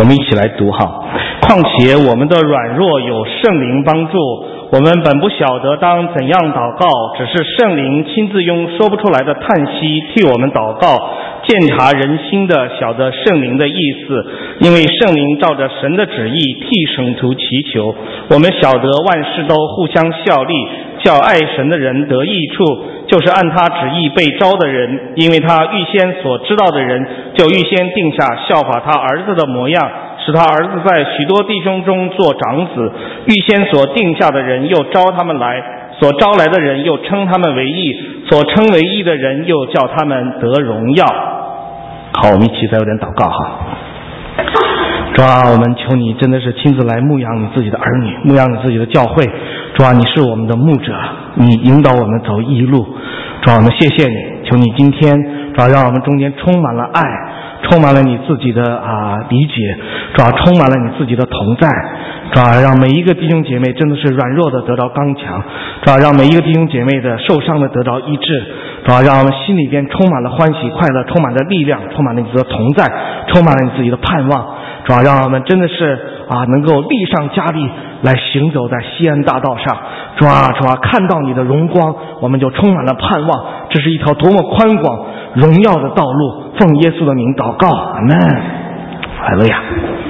我们一起来读哈。况且我们的软弱有圣灵帮助，我们本不晓得当怎样祷告，只是圣灵亲自用说不出来的叹息替我们祷告，鉴察人心的晓得圣灵的意思，因为圣灵照着神的旨意替圣徒祈求。我们晓得万事都互相效力，叫爱神的人得益处，就是按他旨意被招的人，因为他预先所知道的人，就预先定下效法他儿子的模样，使他儿子在许多弟兄中做长子。预先所定下的人又招他们来，所招来的人又称他们为义，所称为义的人又叫他们得荣耀。好，我们一起再有点祷告哈。主啊，我们求你真的是亲自来牧养你自己的儿女，牧养你自己的教会。主啊，你是我们的牧者，你引导我们走义路。主啊，我们谢谢你，求你今天主啊，让我们中间充满了爱，充满了你自己的理解，主啊，充满了你自己的同在。主啊，让每一个弟兄姐妹真的是软弱的得到刚强，主啊，让每一个弟兄姐妹的受伤的得到医治，主啊，让我们心里边充满了欢喜快乐，充满了力量，充满了你的同在，充满了你自己的盼望。主啊，让我们真的是能够力上加力来行走在西安大道上。主啊，看到你的荣光，我们就充满了盼望。这是一条多么宽广荣耀的道路，奉耶稣的名祷告，阿们。哈利路亚。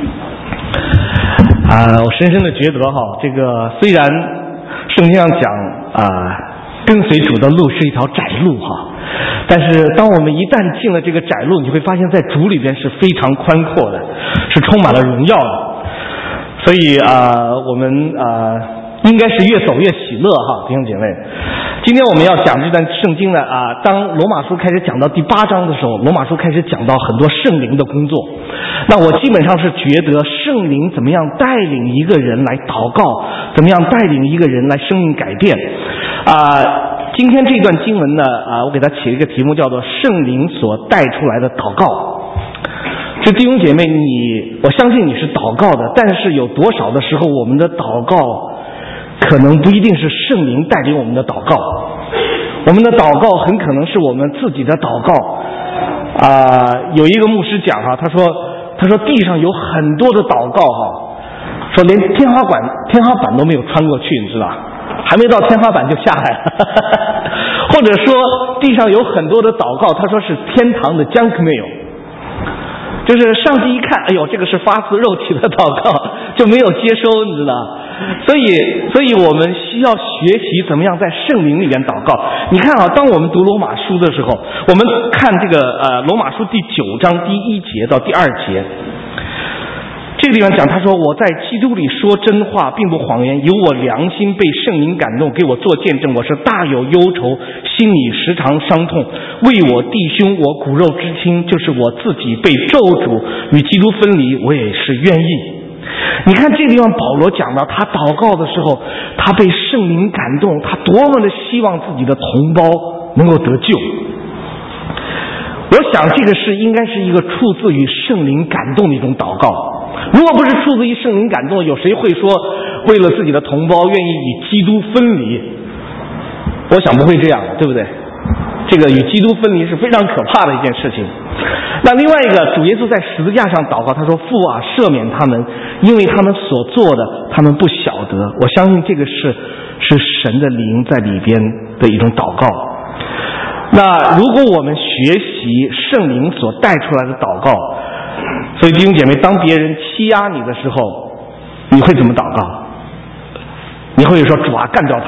我深深的觉得这个虽然圣经上讲跟随主的路是一条窄路但是当我们一旦进了这个窄路，你会发现在主里边是非常宽阔的，是充满了荣耀的。所以我们应该是越走越喜乐弟兄姐妹。今天我们要讲这段圣经呢当罗马书开始讲到第8章的时候，罗马书开始讲到很多圣灵的工作。那我基本上是觉得圣灵怎么样带领一个人来祷告，怎么样带领一个人来生命改变今天这段经文呢我给它起了一个题目，叫做圣灵所带出来的祷告。这弟兄姐妹，我相信你是祷告的，但是有多少的时候我们的祷告可能不一定是圣灵带领我们的祷告，我们的祷告很可能是我们自己的祷告有一个牧师讲他说地上有很多的祷告说连天花板都没有穿过去，你知道，还没到天花板就下来了或者说地上有很多的祷告，他说是天堂的 junk mail， 就是上帝一看，哎呦，这个是发自肉体的祷告，就没有接收，你知道。所以我们需要学习怎么样在圣灵里面祷告。你看当我们读罗马书的时候，我们看这个罗马书第9章第1节到第2节，这个地方讲，他说我在基督里说真话并不谎言，有我良心被圣灵感动，给我做见证，我是大有忧愁，心里时常伤痛，为我弟兄我骨肉之亲，就是我自己被咒诅与基督分离，我也是愿意。你看这个地方保罗讲到他祷告的时候，他被圣灵感动，他多么的希望自己的同胞能够得救。我想这个应该是一个出自于圣灵感动的一种祷告。如果不是出自于圣灵感动，有谁会说为了自己的同胞愿意与基督分离？我想不会这样的，对不对？这个与基督分离是非常可怕的一件事情。那另外一个，主耶稣在十字架上祷告，他说父啊，赦免他们，因为他们所做的他们不晓得。我相信这个是神的灵在里边的一种祷告。那如果我们学习圣灵所带出来的祷告，所以弟兄姐妹，当别人欺压你的时候，你会怎么祷告？你会说主啊，干掉他，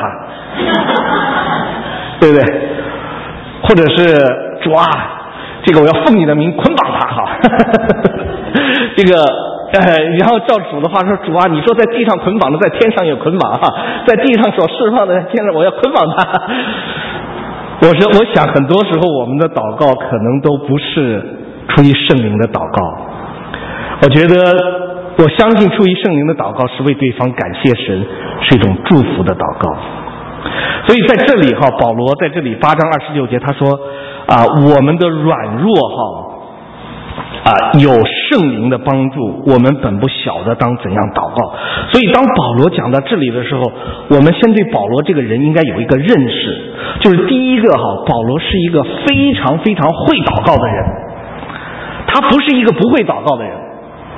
对不对？或者是主啊，这个我要奉你的名捆绑他这个然后照主的话说，主啊，你说在地上捆绑的，在天上也捆绑在地上所释放的，在天上我要捆绑他。我想很多时候我们的祷告可能都不是出于圣灵的祷告。我相信出于圣灵的祷告是为对方感谢神，是一种祝福的祷告。所以在这里保罗在这里8章29节他说我们的软弱有圣灵的帮助，我们本不晓得当怎样祷告。所以当保罗讲到这里的时候，我们先对保罗这个人应该有一个认识，就是第一个保罗是一个非常非常会祷告的人，他不是一个不会祷告的人。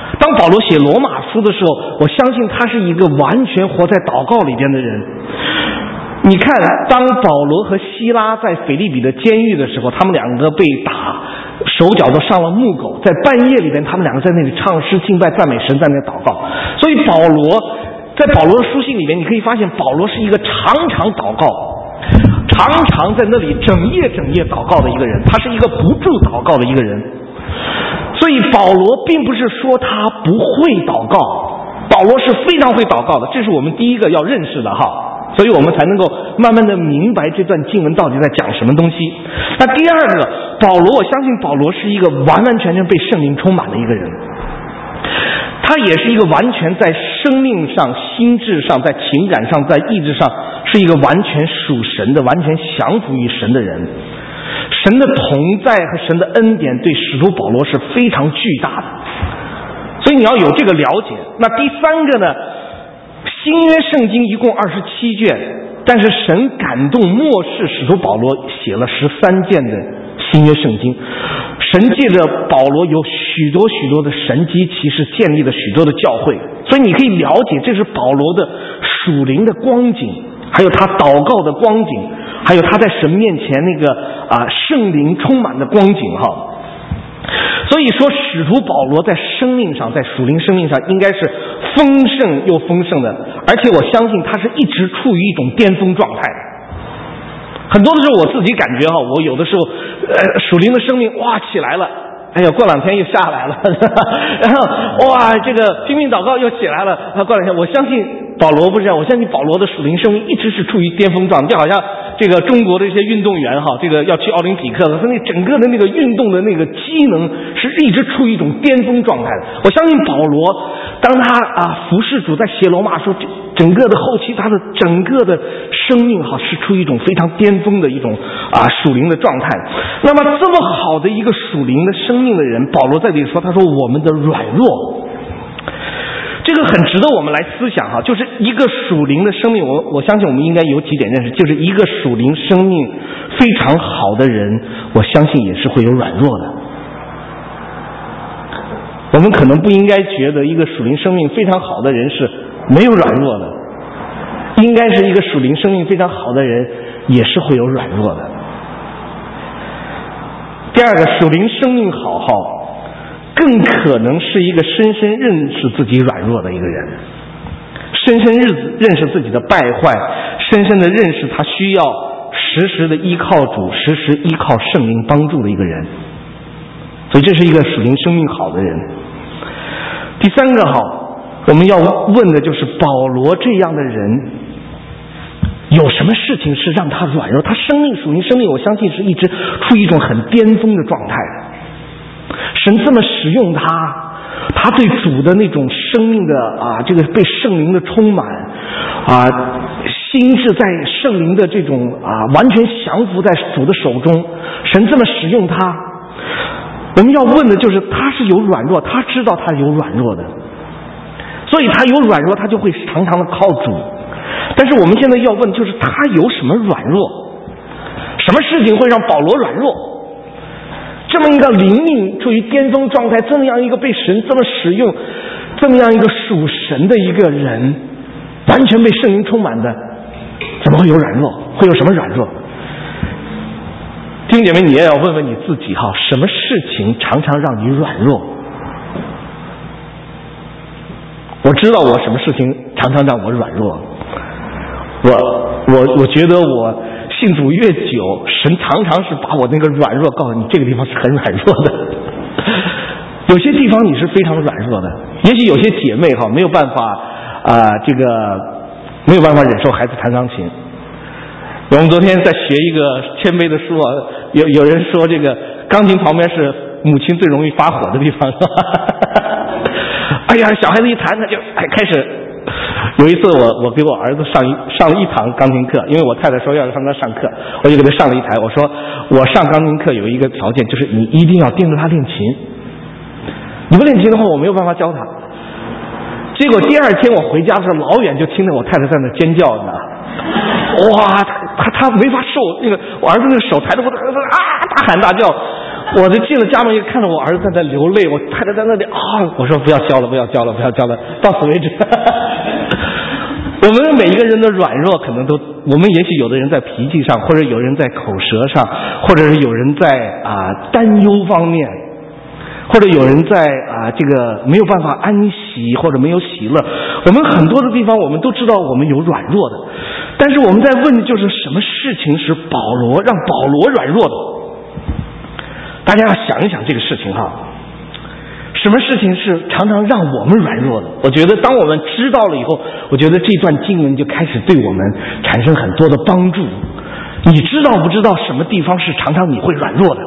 当保罗写罗马书的时候，我相信他是一个完全活在祷告里边的人。你看，当保罗和希拉在腓立比的监狱的时候，他们两个被打，手脚都上了木狗，在半夜里边，他们两个在那里唱诗敬拜赞美神，在那里祷告。所以在保罗的书信里面，你可以发现保罗是一个常常祷告，常常在那里整夜祷告的一个人，他是一个不住祷告的一个人。所以保罗并不是说他不会祷告，保罗是非常会祷告的，这是我们第一个要认识的哈。所以我们才能够慢慢的明白这段经文到底在讲什么东西。那第二个，保罗，我相信保罗是一个完完全全被圣灵充满的一个人，他也是一个完全在生命上、心智上、在情感上、在意志上是一个完全属神的、完全降服于神的人。神的同在和神的恩典对使徒保罗是非常巨大的，所以你要有这个了解。那第三个呢，新约圣经一共27卷，但是神感动默示使徒保罗写了13卷的新约圣经。神借着保罗有许多的神迹奇事，建立了许多的教会，所以你可以了解这是保罗的属灵的光景，还有他祷告的光景，还有他在神面前那个圣灵充满的光景哈。所以说使徒保罗在生命上，在属灵生命上应该是丰盛又丰盛的，而且我相信他是一直处于一种巅峰状态。很多的时候我自己感觉哈，我有的时候属灵的生命哇起来了，哎呀过两天又下来了然后哇这个拼命祷告又起来了，过两天。我相信保罗不是这样，我相信保罗的属灵生命一直是处于巅峰状态，就好像这个中国的一些运动员哈，这个要去奥林匹克了，他那整个的那个运动的那个机能是一直处于一种巅峰状态的。我相信保罗当他服侍主在写罗马书，整个的后期他的整个的生命哈是处于一种非常巅峰的一种属灵的状态。那么这么好的一个属灵的生命的人，保罗在这里说，他说我们的软弱，这个很值得我们来思想哈。就是一个属灵的生命，我相信我们应该有几点认识，就是一个属灵生命非常好的人，我相信也是会有软弱的。我们可能不应该觉得一个属灵生命非常好的人是没有软弱的，应该是一个属灵生命非常好的人也是会有软弱的。第二个，属灵生命好更可能是一个深深认识自己软弱的一个人，深深认识自己的败坏，深深的认识他需要时时的依靠主，时时依靠圣灵帮助的一个人。所以这是一个属灵生命好的人。第三个我们要问的就是保罗这样的人有什么事情是让他软弱？他属灵生命我相信是一直处于一种很巅峰的状态。神这么使用他对主的那种生命的这个被圣灵的充满心智在圣灵的这种完全降服在主的手中，神这么使用他。我们要问的就是他是有软弱，他知道他有软弱的，所以他有软弱他就会常常的靠主。但是我们现在要问就是他有什么软弱，什么事情会让保罗软弱？这么一个灵命处于巅峰状态，这么样一个被神这么使用，这么样一个属神的一个人，完全被圣灵充满的，怎么会有软弱？会有什么软弱？弟兄姐妹，你也要问问你自己什么事情常常让你软弱？我知道我什么事情常常让我软弱。我觉得我信主越久，神常常是把我那个软弱告诉你，这个地方是很软弱的。有些地方你是非常软弱的，也许有些姐妹没有办法没有办法忍受孩子弹钢琴。我们昨天在学一个谦卑的书有人说这个钢琴旁边是母亲最容易发火的地方。哎呀，小孩子一弹他就开始。有一次我给我儿子上了一堂钢琴课，因为我太太说要上他上课，我就给他上了一台。我说我上钢琴课有一个条件，就是你一定要盯着他练琴，你不练琴的话我没有办法教他。结果第二天我回家的时候，老远就听见我太太在那尖叫呢。哇，他没法受那个我儿子那个手抬着我大喊大叫。 我就进了家门，看着我儿子在那流泪，我太太在那里我说不要教了，不要教了，不要教了，到此为止。我们每一个人的软弱，可能都，我们也许有的人在脾气上，或者有人在口舌上，或者是有人在担忧方面，或者有人在这个没有办法安息，或者没有喜乐。我们很多的地方，我们都知道我们有软弱的，但是我们在问的就是什么事情是让保罗软弱的？大家要想一想这个事情哈。什么事情是常常让我们软弱的？我觉得当我们知道了以后，我觉得这段经文就开始对我们产生很多的帮助。你知道不知道什么地方是常常你会软弱的？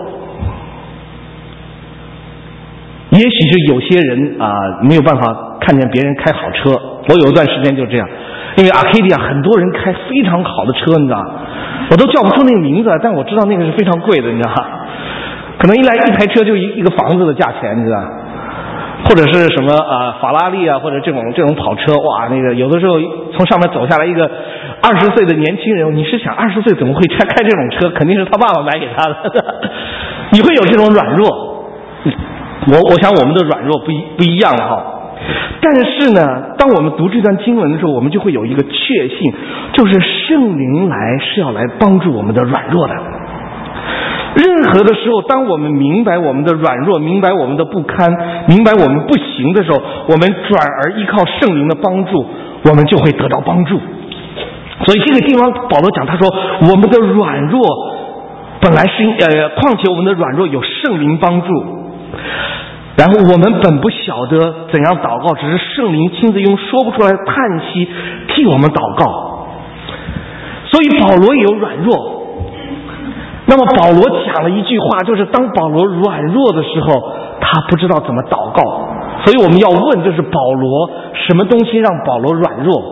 也许是有些人没有办法看见别人开好车。我有一段时间就这样，因为阿卡迪亚很多人开非常好的车，你知道，我都叫不出那个名字，但我知道那个是非常贵的，你知道，可能一台车就一个房子的价钱，你知道。或者是什么法拉利或者这种跑车，哇，那个有的时候从上面走下来一个20岁的年轻人，你是想20岁怎么会开这种车？肯定是他爸爸买给他的。你会有这种软弱，我想我们的软弱不一样了哈。但是呢，当我们读这段经文的时候，我们就会有一个确信，就是圣灵是要来帮助我们的软弱的。任何的时候，当我们明白我们的软弱，明白我们的不堪，明白我们不行的时候，我们转而依靠圣灵的帮助，我们就会得到帮助。所以这个地方保罗讲，他说我们的软弱本来是况且我们的软弱有圣灵帮助，然后我们本不晓得怎样祷告，只是圣灵亲自用说不出来的叹息替我们祷告。所以保罗也有软弱。那么保罗讲了一句话，就是当保罗软弱的时候，他不知道怎么祷告。所以我们要问，就是保罗什么东西让保罗软弱？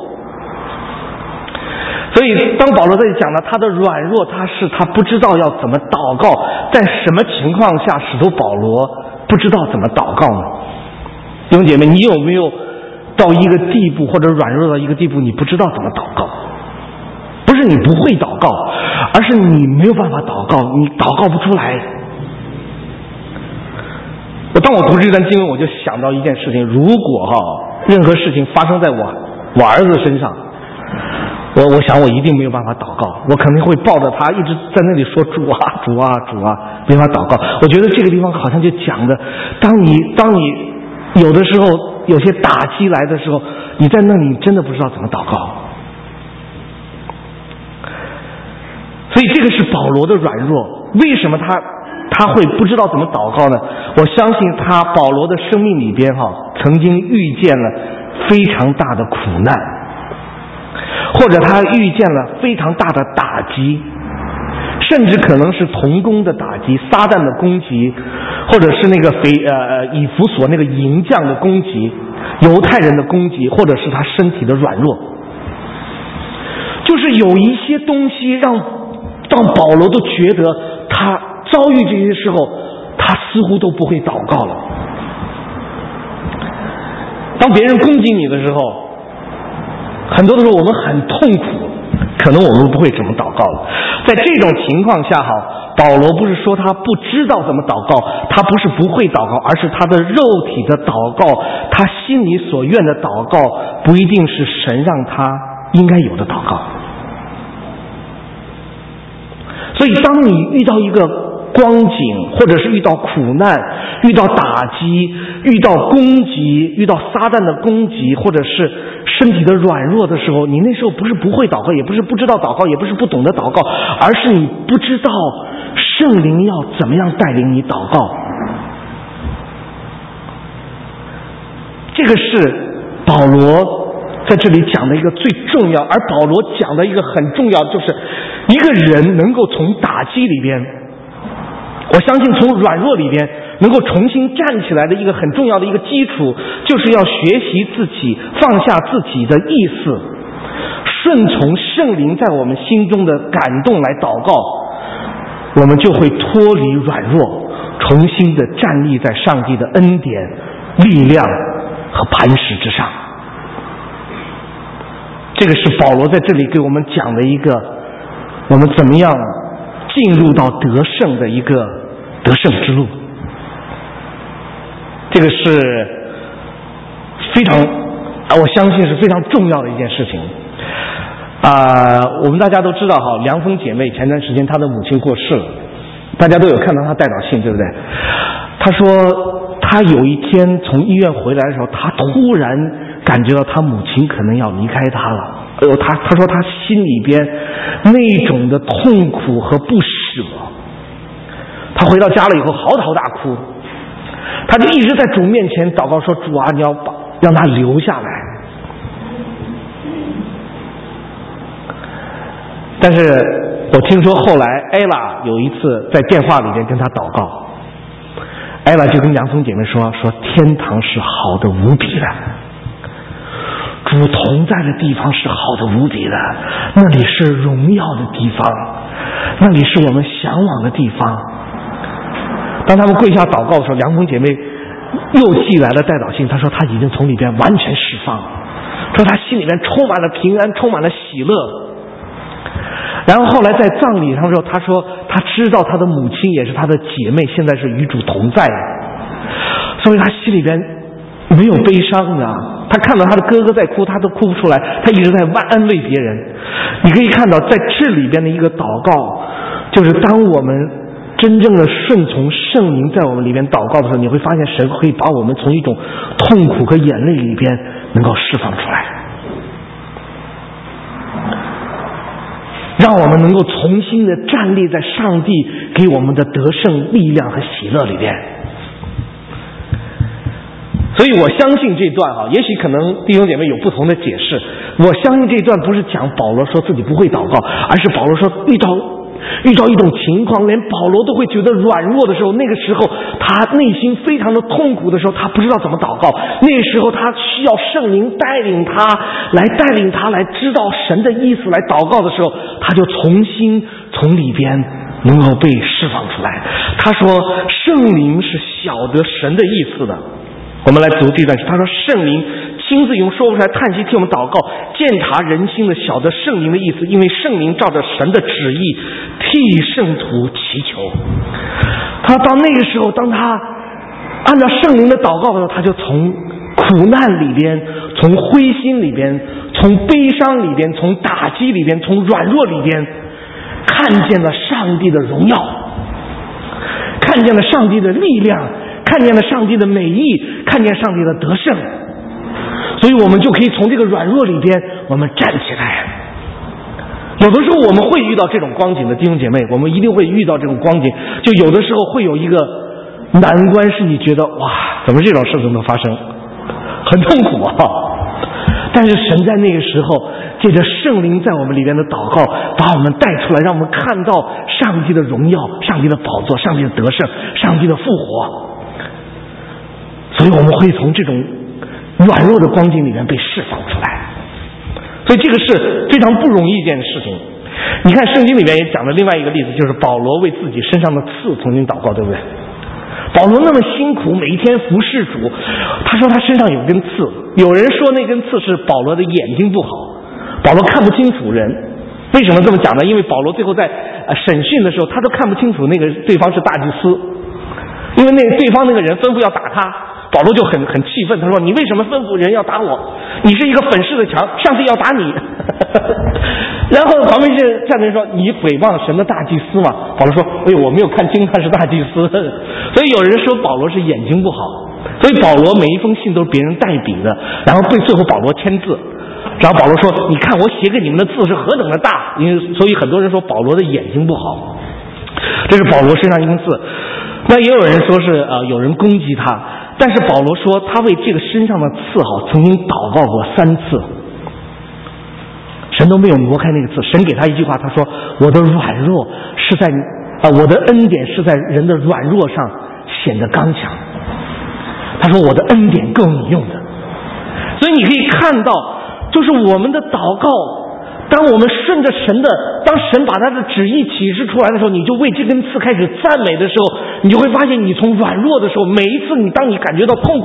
所以当保罗在讲他的软弱，他不知道要怎么祷告，在什么情况下使得保罗不知道怎么祷告呢？弟兄姐妹，你有没有到一个地步，或者软弱到一个地步，你不知道怎么祷告？不是你不会祷告，而是你没有办法祷告，你祷告不出来。当我读这段经文，我就想到一件事情，如果任何事情发生在我儿子身上，我想我一定没有办法祷告，我肯定会抱着他一直在那里说主啊主啊主啊，没法祷告。我觉得这个地方好像就讲的，当你有的时候有些打击来的时候，你在那里真的不知道怎么祷告。所以这个是保罗的软弱。为什么他会不知道怎么祷告呢？我相信保罗的生命里边曾经遇见了非常大的苦难，或者他遇见了非常大的打击，甚至可能是同工的打击，撒旦的攻击，或者是那个以弗所那个营将的攻击，犹太人的攻击，或者是他身体的软弱。就是有一些东西让保罗都觉得他遭遇这些时候，他似乎都不会祷告了。当别人攻击你的时候，很多的时候我们很痛苦，可能我们不会怎么祷告了。在这种情况下保罗不是说他不知道怎么祷告，他不是不会祷告，而是他的肉体的祷告，他心里所愿的祷告不一定是神让他应该有的祷告。所以当你遇到一个光景，或者是遇到苦难，遇到打击，遇到攻击，遇到撒旦的攻击，或者是身体的软弱的时候，你那时候不是不会祷告，也不是不知道祷告，也不是不懂得祷告，而是你不知道圣灵要怎么样带领你祷告。这个是保罗在这里讲的一个最重要，而保罗讲的一个很重要，就是一个人能够从打击里边，我相信从软弱里边能够重新站起来的一个很重要的一个基础，就是要学习自己放下自己的意思，顺从圣灵在我们心中的感动来祷告，我们就会脱离软弱，重新的站立在上帝的恩典、力量和磐石之上。这个是保罗在这里给我们讲的一个我们怎么样进入到得胜的一个得胜之路。这个是非常我相信是非常重要的一件事情。我们大家都知道哈，梁峰姐妹前段时间她的母亲过世了，大家都有看到她代祷信，对不对？她说她有一天从医院回来的时候，她突然感觉到她母亲可能要离开她了。她说她心里边那种的痛苦和不舍，她回到家了以后嚎啕大哭，她就一直在主面前祷告说，主啊，你要让她留下来。但是我听说后来艾拉有一次在电话里面跟他祷告，艾拉就跟梁峰姐妹说天堂是好的无比的，主同在的地方是好的无比的，那里是荣耀的地方，那里是我们向往的地方。当他们跪下祷告的时候，梁峰姐妹又寄来了代祷信，她说她已经从里边完全释放，说她心里面充满了平安，充满了喜乐。然后后来在葬礼上的时候，他说他知道他的母亲也是他的姐妹，现在是与主同在的，所以他心里边没有悲伤的。他看到他的哥哥在哭，他都哭不出来，他一直在安慰别人。你可以看到在这里边的一个祷告，就是当我们真正的顺从圣灵在我们里边祷告的时候，你会发现神可以把我们从一种痛苦和眼泪里边能够释放出来，让我们能够重新的站立在上帝给我们的得胜力量和喜乐里边。所以我相信这段也许可能弟兄姐妹有不同的解释。我相信这段不是讲保罗说自己不会祷告，而是保罗说遇到一种情况，连保罗都会觉得软弱的时候，那个时候他内心非常的痛苦的时候，他不知道怎么祷告，那个时候他需要圣灵带领他来知道神的意思来祷告的时候，他就重新从里边能够被释放出来。他说圣灵是晓得神的意思的。我们来读这段诗，他说圣灵亲自用说不出来叹息替我们祷告，鉴察人心的，晓得圣灵的意思，因为圣灵照着神的旨意替圣徒祈求。他到那个时候，当他按照圣灵的祷告的时候，他就从苦难里边，从灰心里边，从悲伤里边，从打击里边，从软弱里边，看见了上帝的荣耀，看见了上帝的力量，看见了上帝的美意，看见上帝的得胜。所以我们就可以从这个软弱里边我们站起来。有的时候我们会遇到这种光景的弟兄姐妹，我们一定会遇到这种光景，就有的时候会有一个难关，是你觉得哇，怎么这种事情能发生，很痛苦啊。但是神在那个时候借着圣灵在我们里边的祷告，把我们带出来，让我们看到上帝的荣耀，上帝的宝座，上帝的得胜，上帝的复活。所以我们会从这种软弱的光景里面被释放出来。所以这个是非常不容易一件事情。你看圣经里面也讲了另外一个例子，就是保罗为自己身上的刺曾经祷告，对不对？保罗那么辛苦，每一天服侍主，他说他身上有根刺，有人说那根刺是保罗的眼睛不好，保罗看不清楚人。为什么这么讲呢？因为保罗最后在审讯的时候，他都看不清楚那个对方是大祭司，因为那个对方那个人吩咐要打他，保罗就很气愤，他说你为什么吩咐人要打我？你是一个粉饰的墙，上帝要打你。然后旁边是站着人说你诽谤神的大祭司嘛？保罗说哎呦，我没有看清他是大祭司。所以有人说保罗是眼睛不好，所以保罗每一封信都是别人代笔的，然后最后保罗签字，然后保罗说你看我写给你们的字是何等的大，所以很多人说保罗的眼睛不好，这是保罗身上一根刺。那也有人说是有人攻击他，但是保罗说他为这个身上的刺曾经祷告过3次，神都没有挪开那个刺。神给他一句话，他说我的软弱是在我的恩典是在人的软弱上显得刚强，他说我的恩典够你用的。所以你可以看到，就是我们的祷告，当我们顺着神的，当神把他的旨意启示出来的时候，你就为这根刺开始赞美的时候，你就会发现你从软弱的时候，每一次当你感觉到痛苦的时候，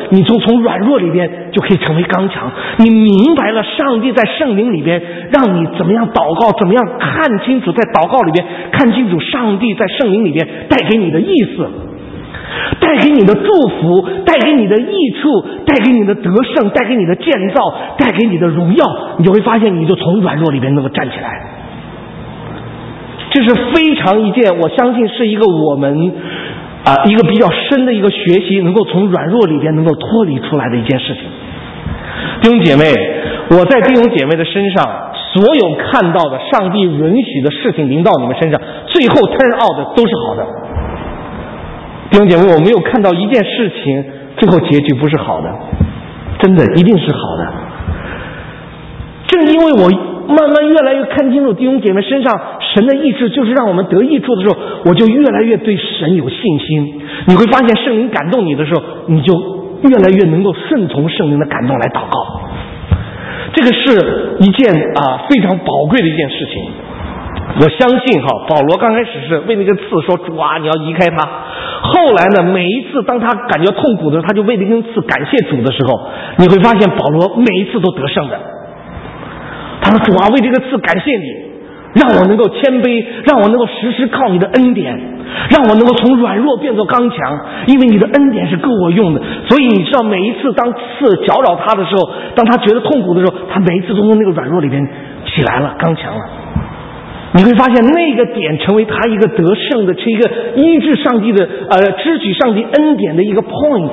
你就从软弱里边就可以成为刚强。你明白了上帝在圣灵里边让你怎么样祷告，怎么样看清楚，在祷告里边看清楚上帝在圣灵里边带给你的意思，带给你的祝福，带给你的益处，带给你的得胜，带给你的建造，带给你的荣耀，你就会发现你就从软弱里边能够站起来。这是非常一件，我相信是一个我们一个比较深的一个学习，能够从软弱里边能够脱离出来的一件事情。弟兄姐妹，我在弟兄姐妹的身上所有看到的上帝允许的事情临到你们身上，最后 turn out 的都是好的。弟兄姐妹，我没有看到一件事情最后结局不是好的，真的一定是好的。正因为我慢慢越来越看清楚弟兄姐妹身上神的意志就是让我们得益处的时候，我就越来越对神有信心。你会发现圣灵感动你的时候，你就越来越能够顺从圣灵的感动来祷告。这个是一件非常宝贵的一件事情。我相信保罗刚开始是为那个刺说主啊你要移开他，后来呢每一次当他感觉痛苦的时候，他就为那根刺感谢主的时候，你会发现保罗每一次都得胜的。他说主啊为这个刺感谢你，让我能够谦卑，让我能够时时靠你的恩典，让我能够从软弱变作刚强，因为你的恩典是够我用的。所以你知道每一次当刺搅扰他的时候，当他觉得痛苦的时候，他每一次都从那个软弱里边起来了，刚强了。你会发现那个点成为他一个得胜的，是一个医治上帝的支取上帝恩典的一个 point，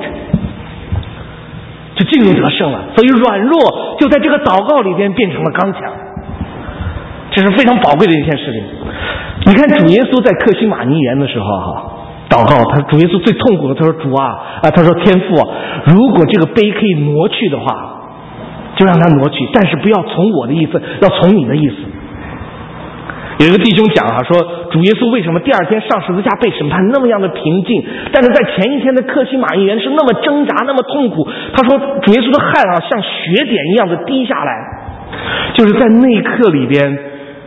就进入得胜了。所以软弱就在这个祷告里边变成了刚强，这是非常宝贵的一件事情。你看主耶稣在客西马尼园的时候祷告，他主耶稣最痛苦的，他说主他说天父如果这个杯可以挪去的话，就让它挪去，但是不要从我的意思，要从你的意思。有一个弟兄讲说主耶稣为什么第二天上十字架被审判那么样的平静，但是在前一天的客西马尼园是那么挣扎那么痛苦。他说主耶稣的汗像血点一样的滴下来，就是在那一刻里边，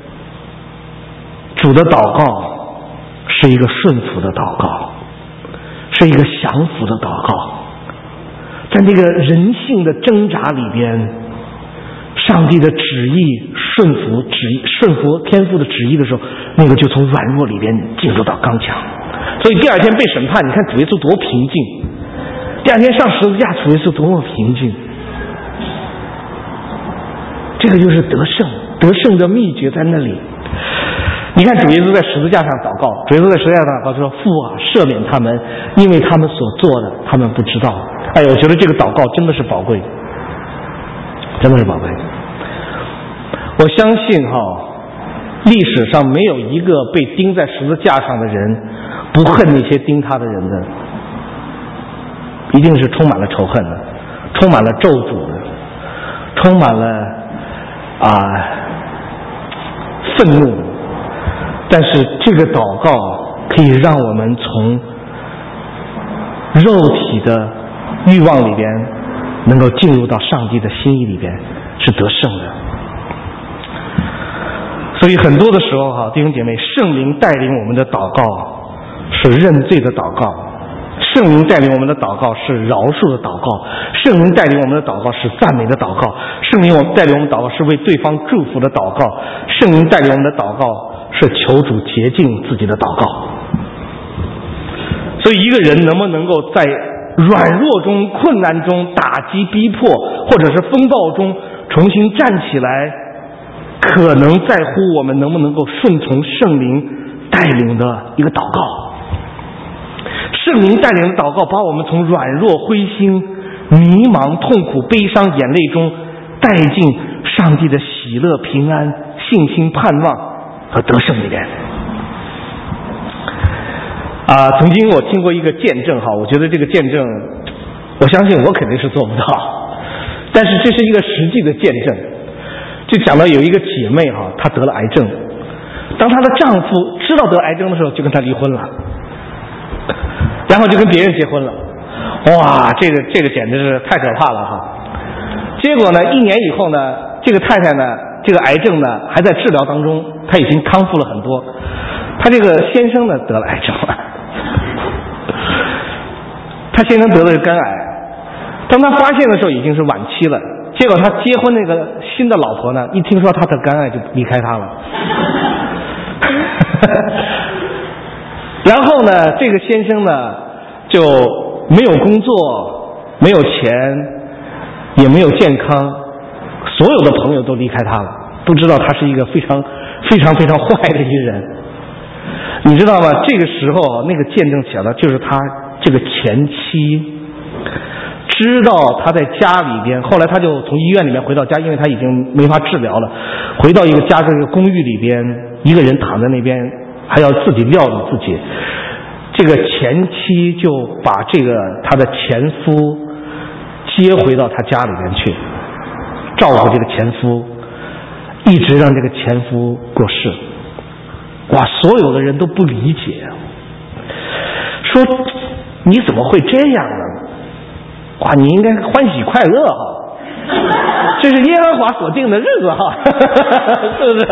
主的祷告是一个顺服的祷告，是一个降服的祷告。在那个人性的挣扎里边，上帝的旨意顺服天父的旨意的时候，那个就从软弱里边进入到刚强。所以第二天被审判，你看主耶稣多平静，第二天上十字架主耶稣多么平静。这个就是得胜的秘诀在那里。你看主耶稣在十字架上祷告，主耶稣在十字架上祷告说父啊赦免他们，因为他们所做的他们不知道。我觉得这个祷告真的是宝贵，真的是宝贵。我相信历史上没有一个被钉在十字架上的人不恨那些钉他的人的，一定是充满了仇恨的，充满了咒诅的，充满了愤怒的。但是这个祷告可以让我们从肉体的欲望里边能够进入到上帝的心意里边，是得胜的。所以很多的时候弟兄姐妹，圣灵带领我们的祷告是认罪的祷告，圣灵带领我们的祷告是饶恕的祷告，圣灵带领我们的祷告是赞美的祷告，圣灵带领我们的祷告是为对方祝福的祷告，圣灵带领我们的祷告是求主洁净自己的祷告。所以一个人能不能够在软弱中、困难中、打击逼迫或者是风暴中重新站起来，可能在乎我们能不能够顺从圣灵带领的一个祷告。圣灵带领的祷告把我们从软弱、灰心、迷茫、痛苦、悲伤、眼泪中带进上帝的喜乐、平安、信心、盼望和得胜里面。曾经我听过一个见证我觉得这个见证我相信我肯定是做不到，但是这是一个实际的见证。就讲到有一个姐妹她得了癌症，当她的丈夫知道得癌症的时候就跟她离婚了，然后就跟别人结婚了。哇，这个简直是太可怕了结果呢1年以后呢，这个太太呢这个癌症呢还在治疗当中，她已经康复了很多，她这个先生呢得了癌症了，他先生得了肝癌， 当他发现的时候已经是晚期了，结果他结婚那个新的老婆呢，一听说他得肝癌就离开他了。然后呢，这个先生呢就没有工作，没有钱，也没有健康，所有的朋友都离开他了，都知道他是一个非常坏的一个人。你知道吗？这个时候那个见证写的就是他这个前妻知道他在家里边，后来他就从医院里面回到家，因为他已经没法治疗了，回到一个家，这个公寓里边，一个人躺在那边，还要自己料理自己。这个前妻就把这个他的前夫接回到他家里面去，照顾这个前夫，一直让这个前夫过世。哇，所有的人都不理解，说你怎么会这样呢？哇，你应该欢喜快乐哈，这是耶和华所定的日子哈，是不是？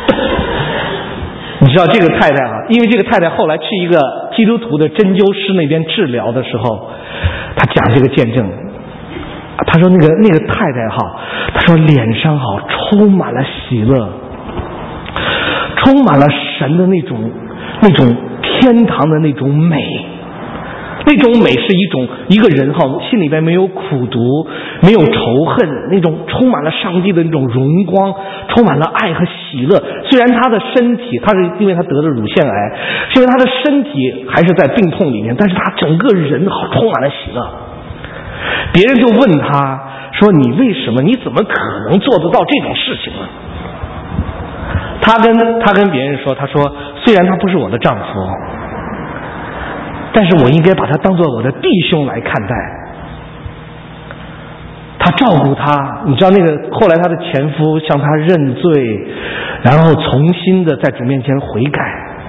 你知道这个太太啊，因为这个太太后来去一个基督徒的针灸师那边治疗的时候，她讲这个见证，她说那个太太哈，她说脸上好充满了喜乐，充满了神的那种天堂的那种美。那种美是一个人哈心里边没有苦毒，没有仇恨，那种充满了上帝的那种荣光，充满了爱和喜乐。虽然他的身体，他是因为他得了乳腺癌，虽然他的身体还是在病痛里面，但是他整个人好充满了喜乐。别人就问他说：“你为什么？你怎么可能做得到这种事情呢？”他跟别人说：“他说虽然他不是我的丈夫。”但是我应该把他当作我的弟兄来看待。他照顾他，你知道那个后来他的前夫向他认罪，然后重新的在主面前悔改。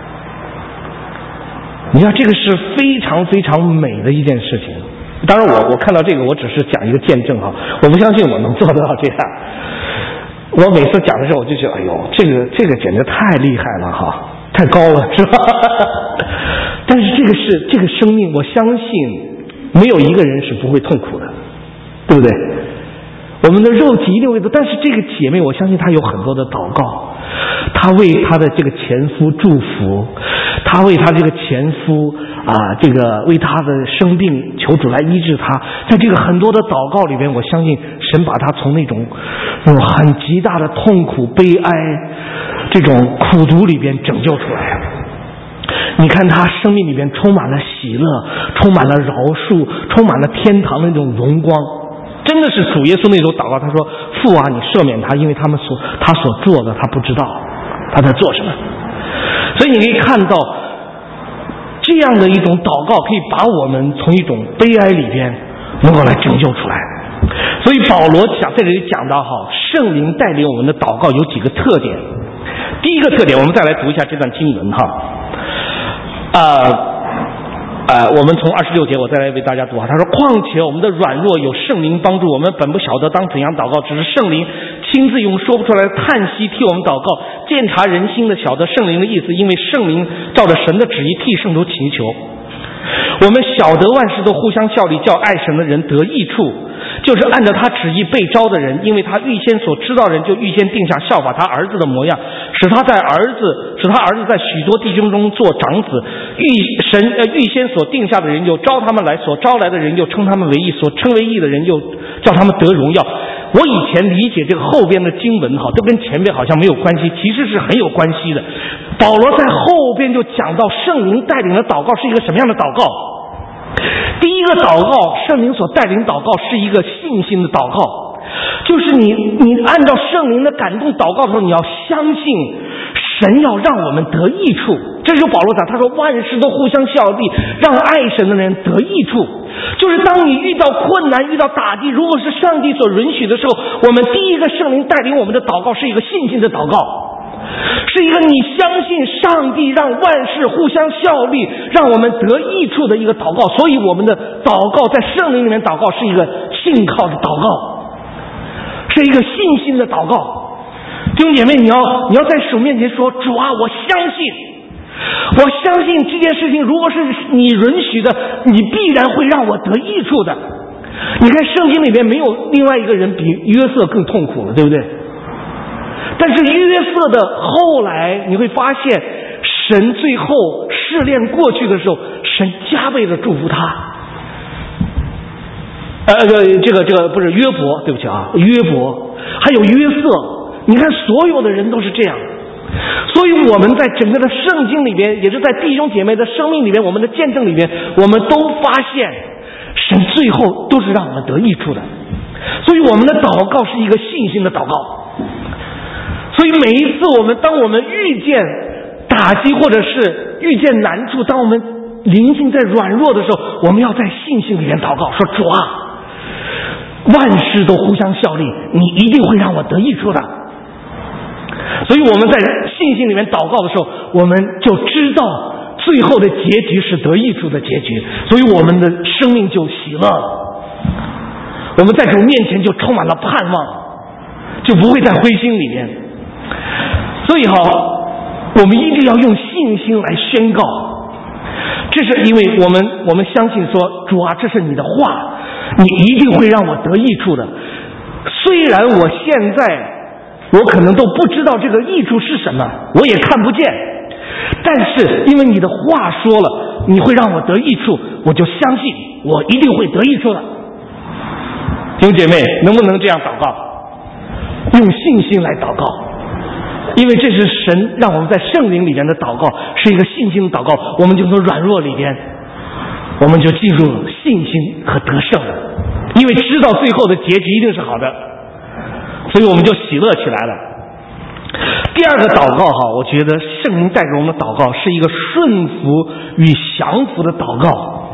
你知道这个是非常美的一件事情。当然我看到这个我只是讲一个见证哈，我不相信我能做得到这样。我每次讲的时候我就觉得哎呦，这个简直太厉害了哈，太高了是吧？但是这个生命，我相信没有一个人是不会痛苦的，对不对？我们的肉体一定会，但是这个姐妹，我相信她有很多的祷告，她为她的这个前夫祝福，她为她这个前夫这个为他的生病求主来医治他。在这个很多的祷告里边，我相信神把他从那种很极大的痛苦、悲哀、这种苦毒里边拯救出来。你看他生命里边充满了喜乐，充满了饶恕，充满了天堂的那种荣光。真的是主耶稣那种祷告，他说：“父啊，你赦免他，因为他所做的他不知道他在做什么。”所以你可以看到这样的一种祷告可以把我们从一种悲哀里边能够来拯救出来。所以保罗在这里讲到圣灵带领我们的祷告有几个特点。第一个特点，我们再来读一下这段经文我们从26节我再来为大家读他说：“况且我们的软弱有圣灵帮助，我们本不晓得当怎样祷告，只是圣灵亲自用说不出来的叹息替我们祷告，鉴察人心的，晓得圣灵的意思，因为圣灵照着神的旨意替圣徒祈求。我们晓得万事都互相效力，叫爱神的人得益处，就是按照他旨意被招的人，因为他预先所知道人，就预先定下效法他儿子的模样，使他儿子在许多弟兄中做长子。预先所定下的人，又招他们来；所招来的人，又称他们为义；所称为义的人，又叫他们得荣耀。”我以前理解这个后边的经文都跟前面好像没有关系，其实是很有关系的。保罗在后边就讲到圣灵带领的祷告是一个什么样的祷告。第一个祷告，圣灵所带领祷告是一个信心的祷告，就是你按照圣灵的感动祷告的时候，你要相信神要让我们得益处。这就是保罗讲，他说万事都互相效力，让爱神的人得益处。就是当你遇到困难、遇到打击，如果是上帝所允许的时候，我们第一个圣灵带领我们的祷告是一个信心的祷告，是一个你相信上帝让万事互相效力，让我们得益处的一个祷告。所以我们的祷告在圣灵里面祷告是一个信靠的祷告，是一个信心的祷告。弟兄姐妹，你要在主面前说：“主啊，我相信这件事情，如果是你允许的，你必然会让我得益处的。 你看圣经里面没有另外一个人比约瑟更痛苦了，对不对？但是约瑟的后来你会发现，神最后试炼过去的时候，神加倍的祝福他。这个不是约伯，对不起啊，约伯还有约瑟，你看所有的人都是这样。所以我们在整个的圣经里边，也是在弟兄姐妹的生命里边，我们的见证里边，我们都发现神最后都是让我们得益处的。所以我们的祷告是一个信心的祷告。所以每一次当我们遇见打击或者是遇见难处，当我们灵性在软弱的时候，我们要在信心里面祷告，说主啊，万事都互相效力，你一定会让我得益处的。所以我们在信心里面祷告的时候，我们就知道最后的结局是得益处的结局，所以我们的生命就喜乐了，我们在主面前就充满了盼望，就不会在灰心里面。所以我们一定要用信心来宣告，这是因为我们相信说，主啊，这是你的话，你一定会让我得益处的。虽然我现在我可能都不知道这个益处是什么，我也看不见，但是因为你的话说了你会让我得益处，我就相信我一定会得益处的。弟兄姐妹，能不能这样祷告？用信心来祷告，因为这是神让我们在圣灵里面的祷告，是一个信心的祷告，我们就从软弱里边我们就进入信心和得胜了，因为知道最后的结局一定是好的，所以我们就喜乐起来了。第二个祷告我觉得圣灵带给我们的祷告是一个顺服与降服的祷告。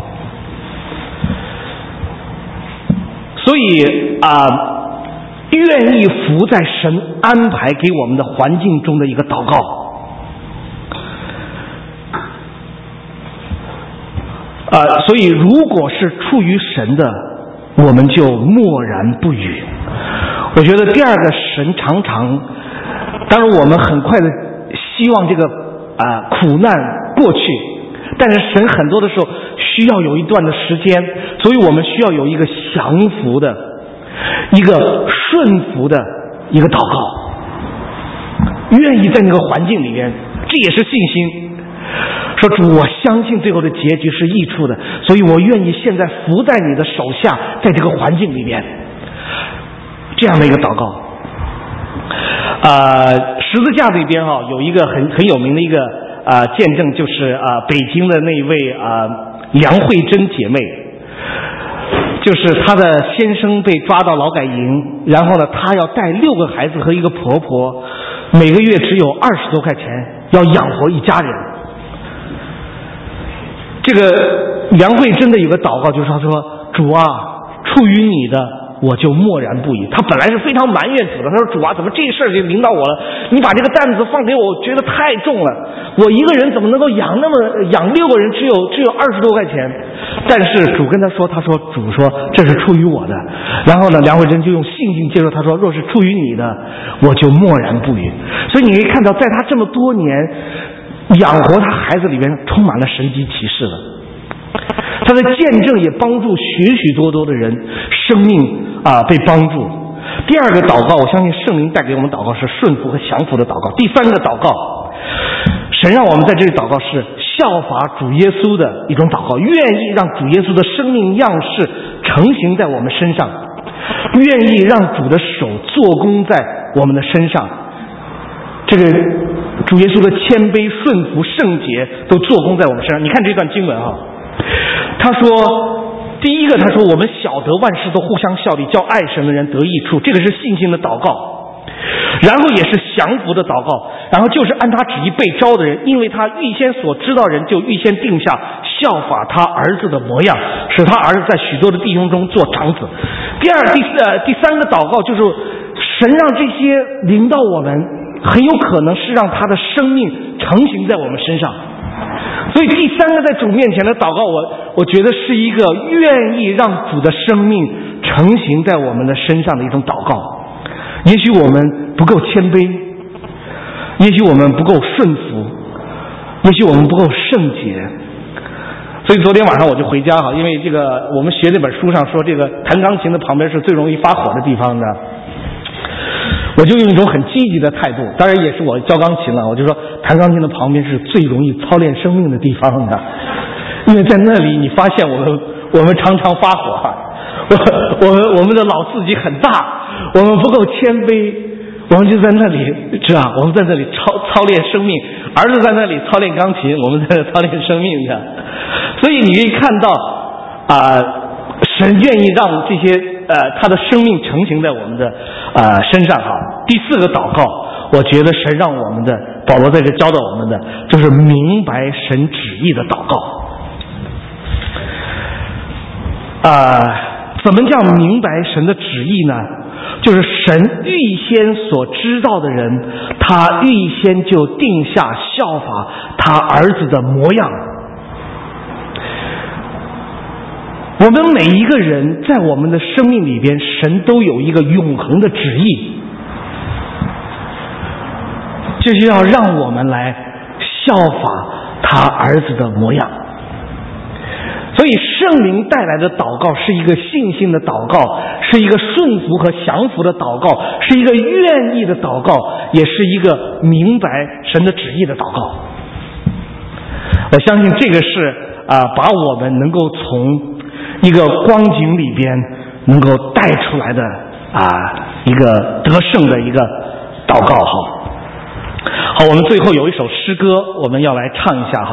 所以愿意服在神安排给我们的环境中的一个祷告。所以如果是出于神的，我们就默然不语。我觉得第二个，神常常，当然我们很快的希望这个苦难过去，但是神很多的时候需要有一段的时间，所以我们需要有一个降服的、一个顺服的一个祷告，愿意在那个环境里面，这也是信心。说主，我相信最后的结局是益处的，所以我愿意现在服在你的手下，在这个环境里面，这样的一个祷告。十字架这边有一个很有名的一个见证，就是北京的那位梁慧珍姐妹，就是她的先生被抓到劳改营，然后呢，她要带6个孩子和一个婆婆，每个月只有20多块钱，要养活一家人。这个梁慧珍的有个祷告，就是她说：“主啊，出于你的，我就默然不语。”她本来是非常埋怨主的，她说：“主啊，怎么这事儿就临到我了？你把这个担子放给我，我觉得太重了。我一个人怎么能够养6个人，只有20多块钱？”但是主跟他说：“主说这是出于我的。”然后呢，梁慧珍就用信心接受，他说：“若是出于你的，我就默然不语。”所以你可以看到，在他这么多年养活他孩子里边，充满了神迹奇事的。他的见证也帮助许许多多的人生命被帮助。第二个祷告，我相信圣灵带给我们祷告是顺服和降服的祷告。第三个祷告，神让我们在这里祷告是效法主耶稣的一种祷告，愿意让主耶稣的生命样式成型在我们身上，愿意让主的手做工在我们的身上。这个主耶稣的谦卑、顺服、圣洁都做工在我们身上。你看这段经文他说，第一个他说，我们晓得万事都互相效力，叫爱神的人得益处，这个是信心的祷告。然后也是降服的祷告，然后就是按他旨意被召的人，因为他预先所知道人，就预先定下效法他儿子的模样，使他儿子在许多的弟兄中做长子。第三个祷告就是神让这些临到我们，很有可能是让他的生命成型在我们身上。所以第三个在主面前的祷告，我觉得是一个愿意让主的生命成型在我们的身上的一种祷告。也许我们不够谦卑，也许我们不够顺服，也许我们不够圣洁， 所以昨天晚上我就回家哈，因为这个我们学这本书上说，这个弹钢琴的旁边是最容易发火的地方的。我就用一种很积极的态度，当然也是我教钢琴了，我就说弹钢琴的旁边是最容易操练生命的地方的，因为在那里你发现我们常常发火，我们的老自己很大，我们不够谦卑，我们就在那里是吧？我们在那里操练生命，儿子在那里操练钢琴，我们在那操练生命的。所以你可以看到神愿意让这些他的生命成型在我们的身上哈。第4个祷告，我觉得神让我们的保罗在这教导我们的就是明白神旨意的祷告。怎么叫明白神的旨意呢？就是神预先所知道的人，他预先就定下效法他儿子的模样。我们每一个人在我们的生命里边，神都有一个永恒的旨意，就是要让我们来效法他儿子的模样。所以圣灵带来的祷告是一个信心的祷告，是一个顺服和降服的祷告，是一个愿意的祷告，也是一个明白神的旨意的祷告。我相信这个是把我们能够从一个光景里边能够带出来的一个得胜的一个祷告哈。好，我们最后有一首诗歌，我们要来唱一下哈。